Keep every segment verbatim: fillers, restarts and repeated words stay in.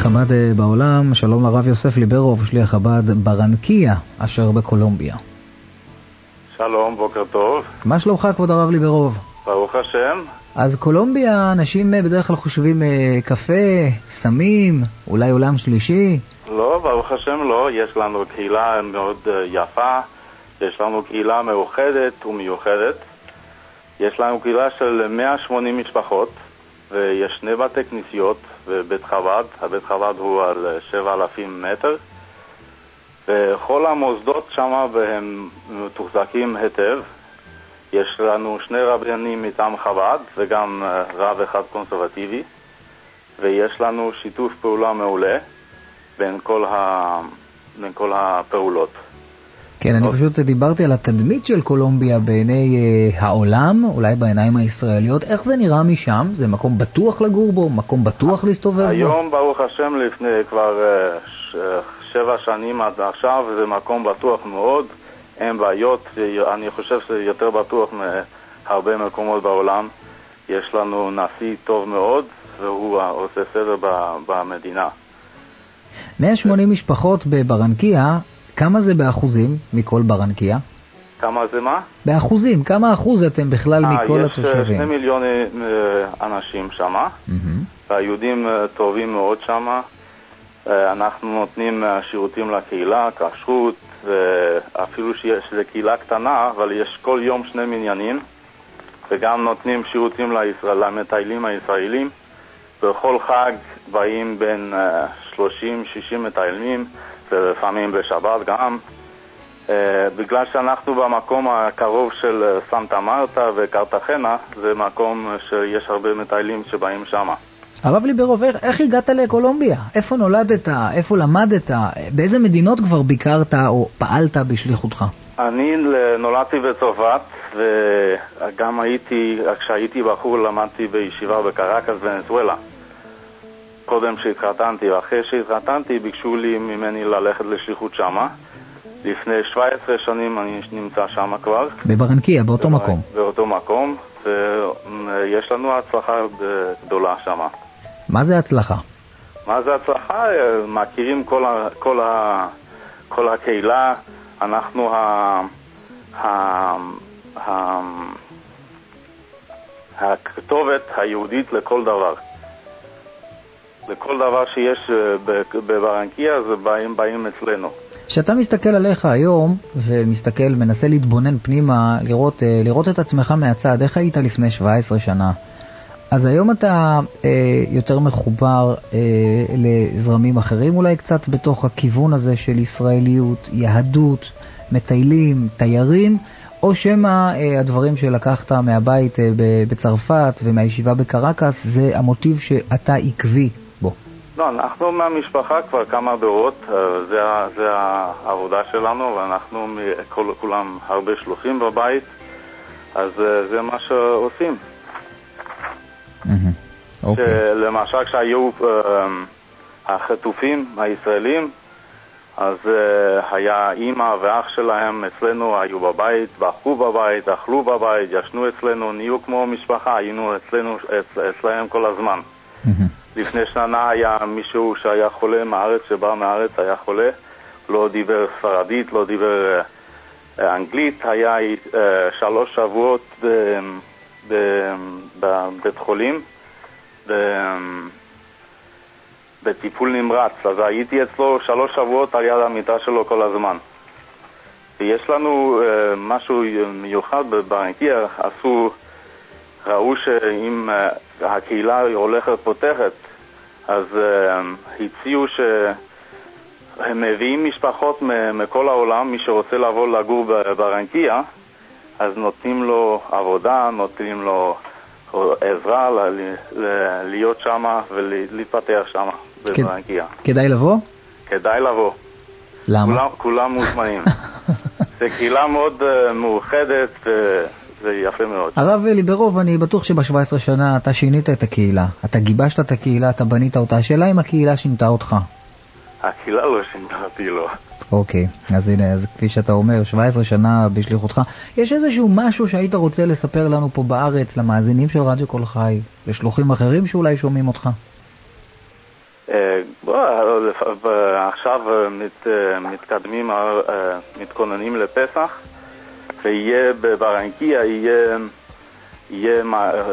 חב"ד בעולם. שלום לרב יוסף ליברוב, שליח חב"ד ברנקיה, אשר בקולומביה. שלום, בוקר טוב. מה שלומך כבוד הרב ליברוב? ברוך השם. אז קולומביה, אנשים בדרך כלל חושבים קפה, סמים, אולי עולם שלישי? לא, ברוך השם לא. יש לנו קהילה מאוד יפה, יש לנו קהילה מאוחדת ומיוחדת. יש לנו קהילה של מאה ושמונים משפחות, ויש שני בתי כנסיות ובית חב"ד. הבית חב"ד הוא על שבעת אלפים מטר, וכל המוסדות שם הם מתוחזקים היטב. יש לנו שני רבנים מטעם חב"ד וגם רב אחד קונסרבטיבי, ויש לנו שיתוף פעולה מעולה בין כל, ה... בין כל הפעולות. כן, אני פשוט דיברתי על התדמית של קולומביה בעיני אה, העולם, אולי בעיניים הישראליות. איך זה נראה משם? זה מקום בטוח לגור בו? מקום בטוח להסתובב בו? היום, ברוך השם, לפני כבר אה, ש... שבע שנים עד עכשיו, זה מקום בטוח מאוד. אין בעיות, אני חושב שזה יותר בטוח מהרבה מקומות בעולם. יש לנו נשיא טוב מאוד, והוא עושה סדר במדינה. מאה ושמונים משפחות בברנקיה, כמה זה באחוזים מכל ברנקיה? כמה זה מה? באחוזים, כמה אחוז אתם בכלל 아, מכל יש התושבים? יש שני מיליון אנשים שם, mm-hmm. והיהודים טובים מאוד שם. אנחנו נותנים שירותים לקהילה, כשרות, ואפילו שזה קהילה קטנה, אבל יש כל יום שני מניינים, וגם נותנים שירותים לישראל, למטיילים הישראלים. בכל חג באים בין שלושים שישים מטיילים, ולפעמים בשבת גם. בגלל שאנחנו במקום הקרוב של סנטה מרטה וקרטחנה, זה מקום שיש הרבה מטיילים שבאים שם. הרב ליברוב, איך הגעת לקולומביה? איפה נולדת? איפה למדת? באיזה מדינות כבר ביקרת או פעלת בשליחותך? אני נולדתי בצרפת, וגם הייתי, כשהייתי בחור למדתי בישיבה בקרקס, ונצואלה. קודם שהתחתנתי, ואחרי שהתחתנתי ביקשו לי ממני ללכת לשליחות שמה. לפני שבע עשרה שנים אני נמצא שמה כבר. בברנקיה, באותו מקום. באותו מקום, ויש לנו הצלחה גדולה שמה. מה זה הצלחה? מה זה הצלחה? מכירים כל, ה, כל, ה, כל הקהילה. אנחנו ה, ה, ה, הכתובת היהודית לכל דבר. לכל דבר שיש בברנקיה, זה באים, באים אצלנו. כשאתה מסתכל עליך היום, ומסתכל, מנסה להתבונן פנימה, לראות, לראות את עצמך מהצד, איך היית לפני שבע עשרה שנה? אז היום אתה אה, יותר מחובר אה, לזרמים אחרים, אולי קצת בתוך הכיוון הזה של ישראליות, יהדות, מטיילים, תיירים, או שמה אה, הדברים שלקחת מהבית אה, בצרפת ומהישיבה בקרקס, זה המוטיב שאתה עקבי בו? לא, אנחנו מהמשפחה כבר כמה דורות, זה, זה העבודה שלנו, ואנחנו כל, כולם הרבה שלוחים בבית, אז זה מה שעושים. Mm-hmm. Okay. למשל כשהיו uh, החטופים הישראלים, אז uh, היה אמא ואח שלהם אצלנו, היו בבית, בחרו בבית, אכלו בבית, ישנו אצלנו, נהיו כמו משפחה, היינו אצלנו, אצ, אצלהם כל הזמן. Mm-hmm. לפני שנה היה מישהו שהיה חולה מארץ, שבא מארץ, היה חולה, לא דיבר ספרדית, לא דיבר uh, אנגלית, היה uh, שלוש שבועות uh, בבית חולים, בטיפול נמרץ. אז הייתי אצלו שלוש שבועות על יד המיטה שלו כל הזמן. ויש לנו משהו מיוחד בברנקיה, עשו, ראו שאם הקהילה הולכת פותחת, אז הציעו שהם מביאים משפחות מכל העולם, מי שרוצה לבוא לגור בברנקיה, אז נותנים לו עבודה, נותנים לו עזרה להיות שם ולהתפתח שם בברנקיה. כדאי לבוא? כדאי לבוא. למה? כולם, כולם מוזמנים. זה קהילה מאוד מאוחדת וזה יפה מאוד. הרב ליברוב, אני בטוח שבשבע עשרה שנה אתה שינית את הקהילה. אתה גיבשת את הקהילה, אתה בנית אותה. השאלה אם הקהילה שינתה אותך. הקהילה לא שינתה אותי, לא. אוקיי, אז הנה, אז כפי שאתה אומר, שבע עשרה שנה בשליחותך, יש איזשהו משהו שהיית רוצה לספר לנו פה בארץ, למאזינים של רדיו כל חי, לשלוחים אחרים שאולי שומעים אותך? עכשיו מת, מתקדמים, מתכוננים לפסח, ויהיה בברנקיה, יהיה, יהיה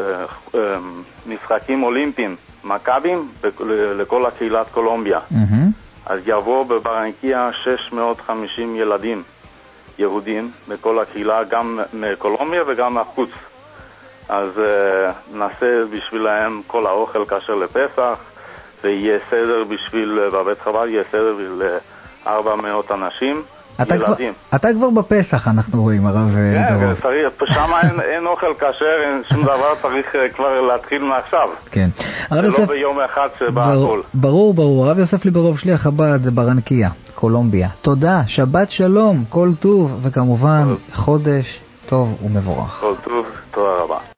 משחקים אולימפיים, מכבים לכל הקהילת קולומביה. Mm-hmm. אז יבואו בברנקיה שש מאות וחמישים ילדים יהודים בכל הקהילה, גם מקולומביה וגם מחוץ. אז נעשה בשבילהם כל האוכל כאשר לפסח, ויהיה סדר בשביל, בבית חב"ד יהיה סדר בשביל ארבע מאות אנשים, אתה ילדים. כבר, אתה כבר בפסח, אנחנו רואים, הרב דורון. כן, שם אין, אין אוכל כאשר, אין שום דבר, צריך כבר להתחיל מעכשיו. כן. זה לא יוסף, ביום אחד שבא בר, הכל. ברור, ברור. הרב יוסף ליברוב, שליח חב"ד, ברנקיה, קולומביה. תודה, שבת שלום, כל טוב, וכמובן, חודש טוב ומבורך. כל טוב, תודה רבה.